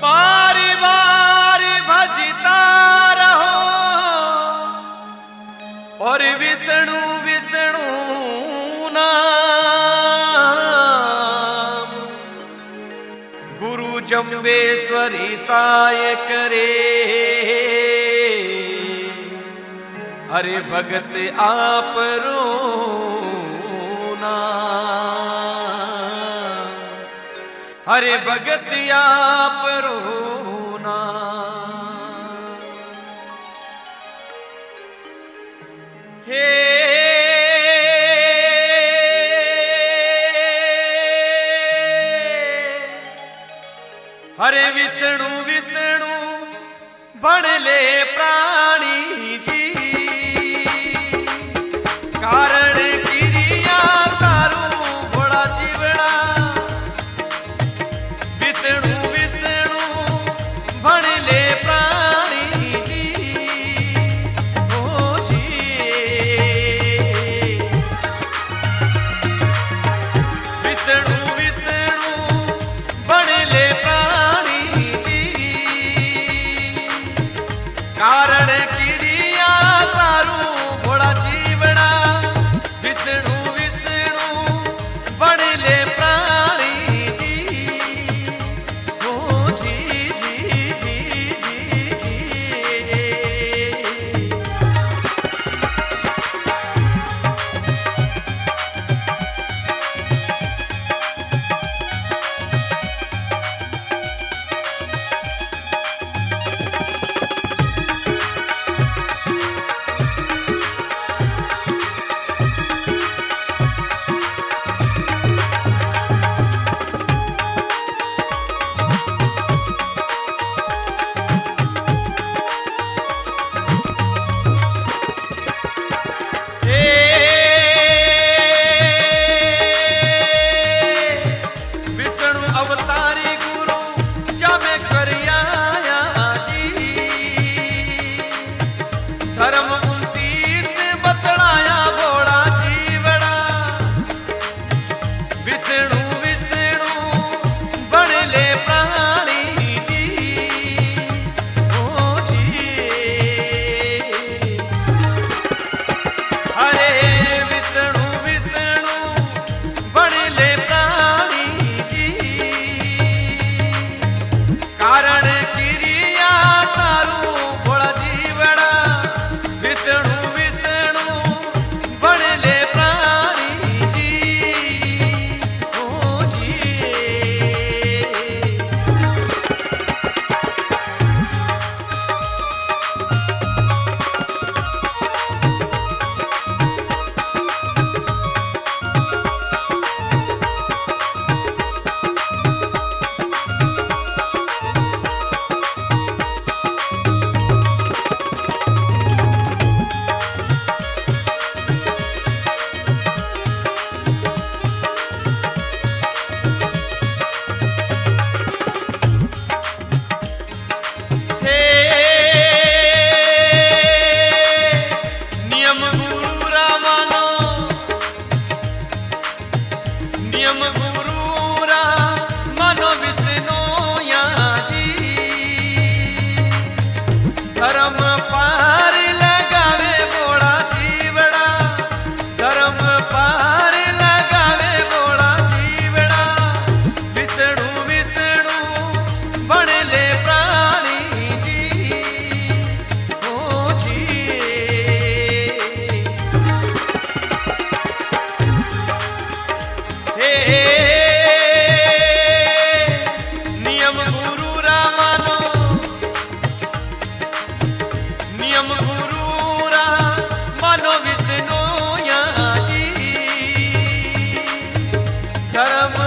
बारी बारी भजता रहो और विष्णु विष्णु नाम। गुरु जम्बेश्वरी साय करे हरे भगत आप रोना। हरे भगत आप रोना। हे हरे विष्णु विष्णु बन ले प्राणी जी कारण क्रिया तारू घोड़ा जीवड़ा। विष्णु विष्णु बन ले प्राणी जी ओ जी। विष्णु विष्णु बन ले प्राणी जी कारण क्रिया तारू घोड़ा जीवड़ा। विष्णु विष्णु बन ले प्राणी जी ओ जी जी जी जी जी। अवतारी गुरु जमे करिया जी धर्म 29 बतलाया घोड़ा जीवड़ा। विष्णु विष्णु बन ले प्राणी जी ओ जी। हरे विष्णु विष्णु बन ले प्राणी जी कारण क्रिया तारू घोड़ा जीवड़ा। विष्णु विष्णु बन ले प्राणी जी ओ जी। नियम गुरु रा मानो विष्णु या जी धर्म पार लगावे घोड़ा जीवड़ा। धर्म पार लगावे घोड़ा जीवड़ा। विष्णु विष्णु बन ले प्राणी जी ओ जी। नियम गुरु रा मानो नियम गुरु रा मानो विष्णु या जी धर्म